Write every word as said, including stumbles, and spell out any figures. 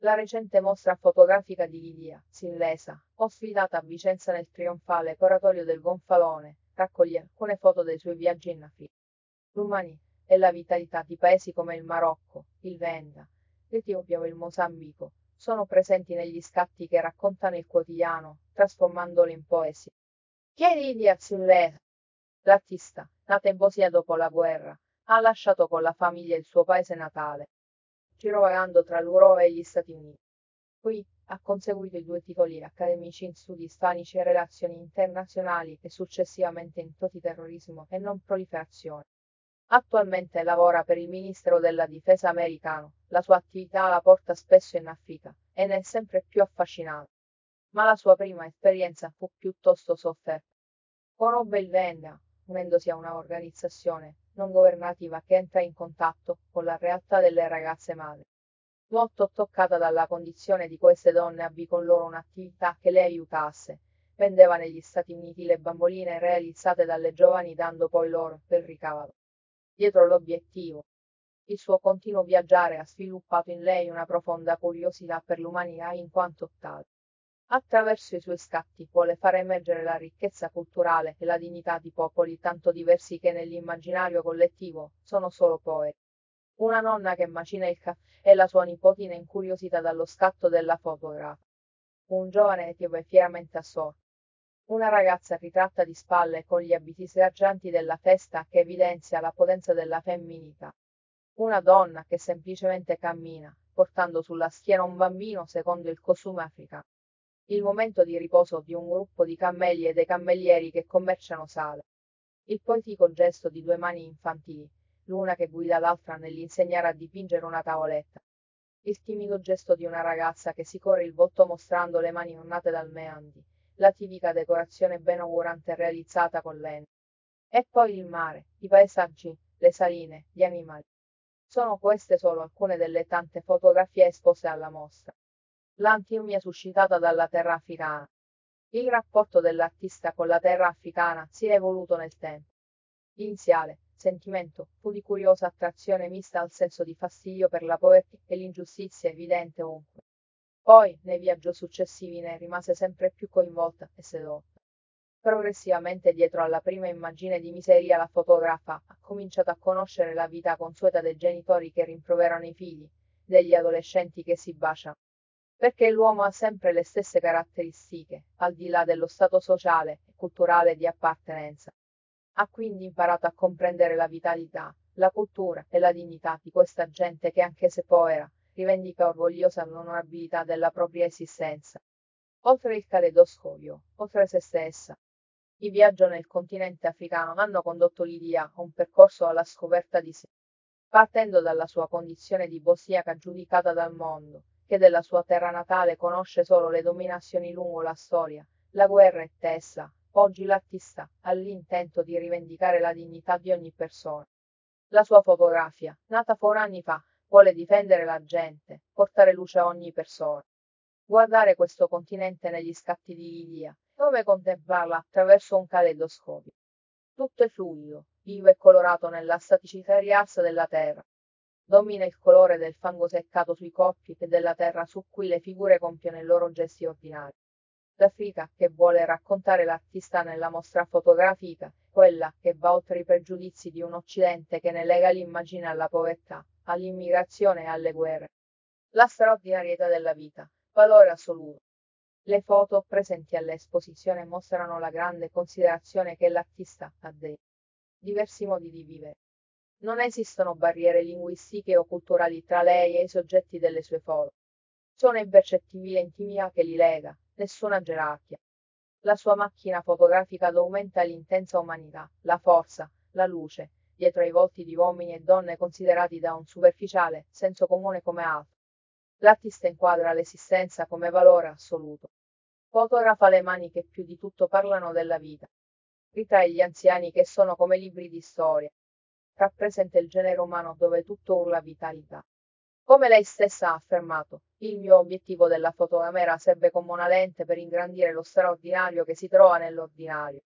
La recente mostra fotografica di Lidia Sillesa, ospitata a Vicenza nel trionfale Oratorio del Gonfalone, raccoglie alcune foto dei suoi viaggi in Africa. L'umanità e la vitalità di paesi come il Marocco, il Venda, l'Etiopia o il Mozambico sono presenti negli scatti che raccontano il quotidiano, trasformandolo in poesia. Chi è Lidia Sillesa? L'artista, nata in Bosnia dopo la guerra, ha lasciato con la famiglia il suo paese natale, girovagando tra l'Europa e gli Stati Uniti. Qui ha conseguito i due titoli accademici in studi ispanici e relazioni internazionali e successivamente in antiterrorismo e non proliferazione. Attualmente lavora per il Ministero della Difesa americano, la sua attività la porta spesso in Africa e ne è sempre più affascinato. Ma la sua prima esperienza fu piuttosto sofferta. Conobbe il Venda, unendosi a una organizzazione non governativa che entra in contatto con la realtà delle ragazze madri. Molto toccata dalla condizione di queste donne, avvii con loro un'attività che le aiutasse. Vendeva negli Stati Uniti le bamboline realizzate dalle giovani dando poi loro del ricavato. Dietro l'obiettivo, il suo continuo viaggiare ha sviluppato in lei una profonda curiosità per l'umanità in quanto tale. Attraverso i suoi scatti vuole far emergere la ricchezza culturale e la dignità di popoli tanto diversi che nell'immaginario collettivo sono solo poeti. Una nonna che macina il caffè e la sua nipotina incuriosita dallo scatto della fotografa. Un giovane etiope fieramente assorto. Una ragazza ritratta di spalle con gli abiti sgargianti della festa che evidenzia la potenza della femminilità. Una donna che semplicemente cammina, portando sulla schiena un bambino secondo il costume africano. Il momento di riposo di un gruppo di cammelli e dei cammellieri che commerciano sale. Il poetico gesto di due mani infantili, l'una che guida l'altra nell'insegnare a dipingere una tavoletta. Il timido gesto di una ragazza che si copre il volto mostrando le mani ornate dal meandi, la tipica decorazione benaugurante realizzata con lente. E poi il mare, i paesaggi, le saline, gli animali. Sono queste solo alcune delle tante fotografie esposte alla mostra. L'antimia suscitata dalla terra africana. Il rapporto dell'artista con la terra africana si è evoluto nel tempo. Iniziale, sentimento, fu di curiosa attrazione mista al senso di fastidio per la povertà e l'ingiustizia evidente ovunque. Poi, nei viaggi successivi ne rimase sempre più coinvolta e sedotta. Progressivamente dietro alla prima immagine di miseria la fotografa ha cominciato a conoscere la vita consueta dei genitori che rimproverano i figli, degli adolescenti che si baciano. Perché l'uomo ha sempre le stesse caratteristiche, al di là dello stato sociale e culturale di appartenenza. Ha quindi imparato a comprendere la vitalità, la cultura e la dignità di questa gente che anche se povera, rivendica orgogliosa l'onorabilità della propria esistenza. Oltre il caleidoscopio, oltre se stessa. I viaggi nel continente africano hanno condotto Lidia a un percorso alla scoperta di sé. Partendo dalla sua condizione di bosniaca giudicata dal mondo, che della sua terra natale conosce solo le dominazioni lungo la storia, la guerra e tessa, oggi l'artista ha l'intento di rivendicare la dignità di ogni persona. La sua fotografia, nata four anni fa, vuole difendere la gente, portare luce a ogni persona. Guardare questo continente negli scatti di Lidia, come contemplarla attraverso un caleidoscopio. Tutto è fluido, vivo e colorato nella staticità riarsa della terra. Domina il colore del fango seccato sui corpi e della terra su cui le figure compiono i loro gesti ordinari. L'Africa che vuole raccontare l'artista nella mostra fotografica, quella che va oltre i pregiudizi di un Occidente che ne lega l'immagine alla povertà, all'immigrazione e alle guerre. La straordinarietà della vita, valore assoluto. Le foto presenti all'esposizione mostrano la grande considerazione che l'artista ha dei diversi modi di vivere. Non esistono barriere linguistiche o culturali tra lei e i soggetti delle sue foto. Sono impercettibile intimità che li lega, nessuna gerarchia. La sua macchina fotografica documenta l'intensa umanità, la forza, la luce, dietro ai volti di uomini e donne considerati da un superficiale senso comune come altro. L'artista inquadra l'esistenza come valore assoluto. Fotografa le mani che più di tutto parlano della vita. Ritrae gli anziani che sono come libri di storia. Rappresenta il genere umano dove tutto urla vitalità. Come lei stessa ha affermato, il mio obiettivo della fotocamera serve come una lente per ingrandire lo straordinario che si trova nell'ordinario.